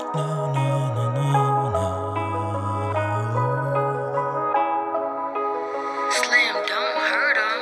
No, no, no, no, no. Slim, don't hurt him.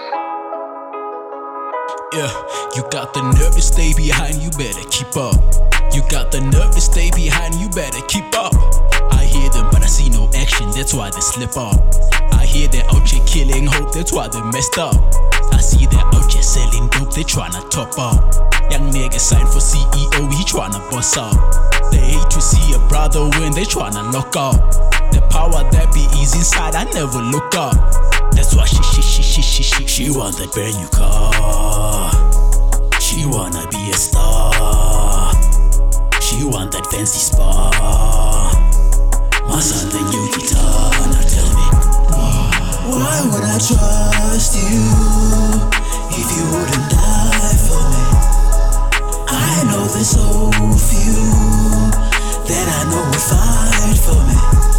Yeah, you got the nerve to stay behind, you better keep up. You got the nerve to stay behind, you better keep up. I hear them, but I see no action, that's why they slip up. I hear they're out here killing hope, that's why they messed up. I see they're out here selling dope, they tryna top up. Young nigga signed for CEO, he tryna boss up. They hate to see a brother win, they tryna lock up. The power that be is inside, I never look up. That's why she want that brand new car. She wanna be a star. She want that fancy spa. My son, the new guitar. Now tell me, why would I trust you if you wouldn't die for me? I know there's so few that I know would fight for me.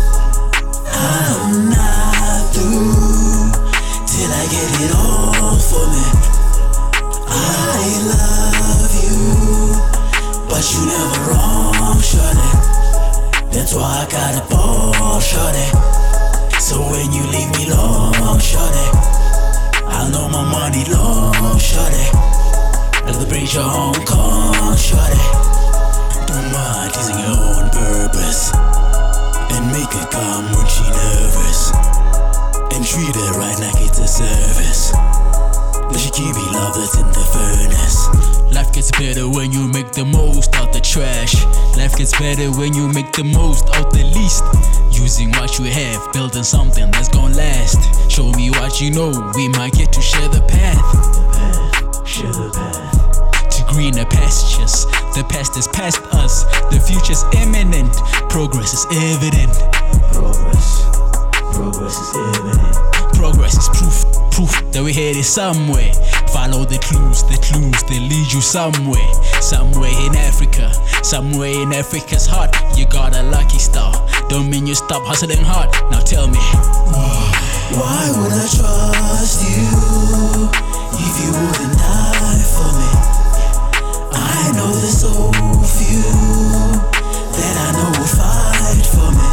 I'm not through till I get it all for me. I love you, but you never wrong, shorty. That's why I got a ball, shorty. So when you leave me long, shorty, I'll know my money long, shorty. Like the bridge of Hong Kong, shorty. Don't mind teasing your own purpose, and make her come when she nervous, and treat her right like it's a service. Now she give me love that's in the furnace. Life gets better when you make the most out the trash. Life gets better when you make the most out the least. Using what you have, building something that's gonna last. Show me what you know, we might get to share the path. Share the path to greener pastures. The past is past us, the future's imminent. Progress is evident. Progress is evident. Progress is proof that we're headed somewhere. Follow the clues that lead you somewhere. Somewhere in Africa, somewhere in Africa's heart. You got a lucky star, don't mean you stop hustling hard. Now tell me, why would I trust you if you wouldn't die for me? I know there's so few that I know will fight for me.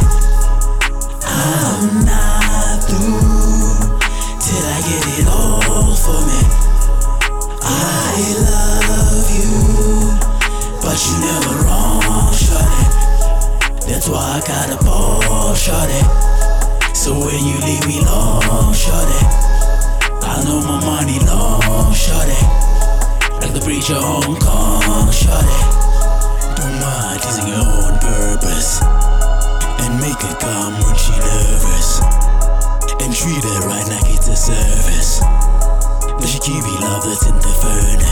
I'm not through till I get it all for me. I love you, but you never wrong, shorty. That's why I got a ball, shorty. So when you leave me long, shorty, I know my money long, shorty. Like the bridge of Hong Kong, shorty. Don't mind teasing your own purpose, and make her come when she nervous, and treat her right like it's a service. Now she give me love that's in the furnace.